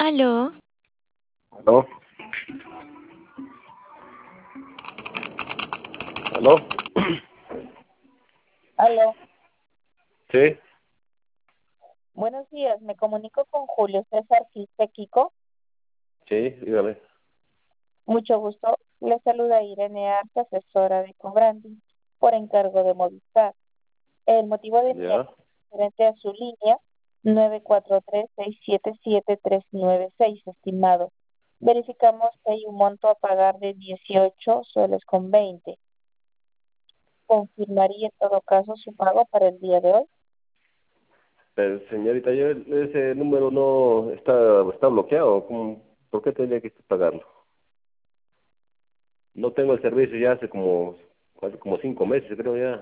Aló, ¿Aló? ¿Aló? Aló, Sí, buenos días, me comunico con Julio César Quispe Kiko. sí, dígame. Mucho gusto, le saluda Irene Arce, asesora de Cobrandi, por encargo de Movistar. El motivo de mi llamada Ya. es referente a su línea 943-677-396, estimado. Verificamos que hay un monto a pagar de 18 soles con 20. ¿Confirmaría en todo caso su pago para el día de hoy? Pero, señorita, ese número no está bloqueado. ¿Por qué tendría que pagarlo? No tengo el servicio ya hace como 5 meses, creo ya.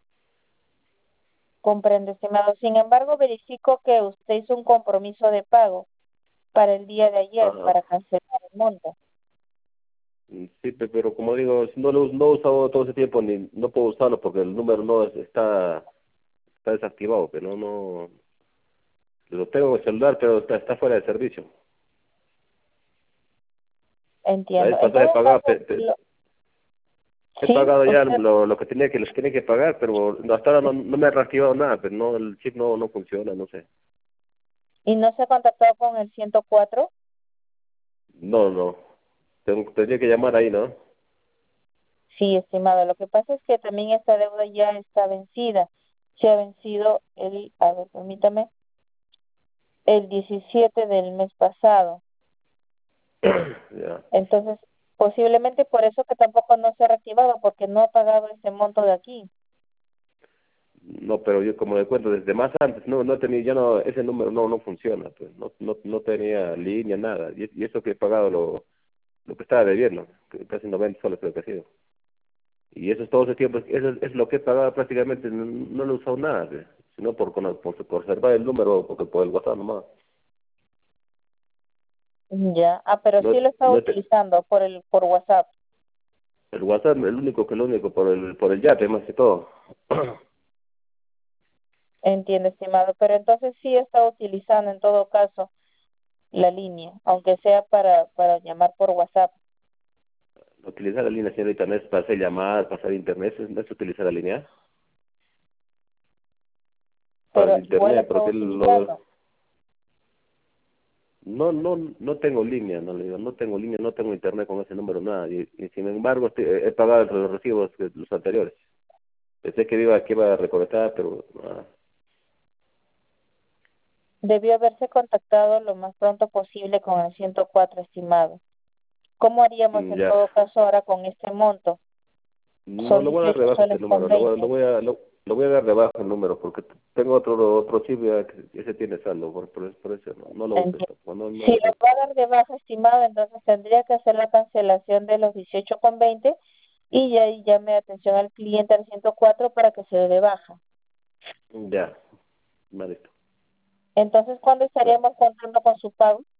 Comprendo, estimado. Sin embargo, verifico que usted hizo un compromiso de pago para el día de ayer Ajá. para cancelar el monto. Sí, pero como digo, no he usado todo ese tiempo, ni no puedo usarlo porque el número no está desactivado, pero no, lo tengo en el celular, pero está fuera de servicio. La Entiendo. vez En pasada he todo pagado, caso, he sí, pagado ya usted, lo que tenía que pagar, pero hasta ahora no me ha reactivado nada, pero no, el chip no funciona, no sé. ¿y no se ha contactado con el 104? No. Tendría que llamar ahí, ¿no? Sí, estimado. Lo que pasa es que también esta deuda ya está vencida. Se ha vencido a ver, permítame, el 17 del mes pasado. Ya. Entonces, posiblemente por eso que tampoco no se ha reactivado, porque no ha pagado ese monto de aquí. No, pero yo como le cuento, desde más antes no tenía, ya no, ese número no funciona, pues no tenía línea, nada. Y eso que he pagado lo que estaba debiendo, que casi 90 soles creo que ha sido. Y eso es todo ese tiempo, eso es lo que he pagado prácticamente, no lo he usado nada, pues, sino por conservar el número, porque por el WhatsApp nomás. Ya. Ah, pero No, sí lo está no te- utilizando por WhatsApp. el WhatsApp, lo único por el yate más que todo. Entiendo, estimado. Pero entonces sí está utilizando en todo caso la línea, aunque sea para llamar por WhatsApp. Utilizar la línea, señorita, no es para hacer llamadas, pasar internet, no es utilizar la línea para Pero el igual la internet, está porque utilizando. no tengo línea, no le digo, no tengo línea, no tengo internet con ese número, nada, y sin embargo he pagado los recibos los anteriores. Pensé que iba a recolectar, pero nada. Debió haberse contactado lo más pronto posible con el 104, estimado. ¿Cómo haríamos en Ya. todo caso ahora con este monto? No, Son lo voy a dar 18 de baja este soles con número, 20. lo voy a dar de baja el número, porque tengo otro chip ya que ese tiene saldo, por eso no lo uso Entiendo. esto, no Si uso lo esto. va a dar de baja, estimado, entonces tendría que hacer la cancelación de los 18 con 20 y ya ahí llame atención al cliente al 104 para que se dé de baja. Ya, vale. Entonces, ¿cuándo estaríamos contando con su pago?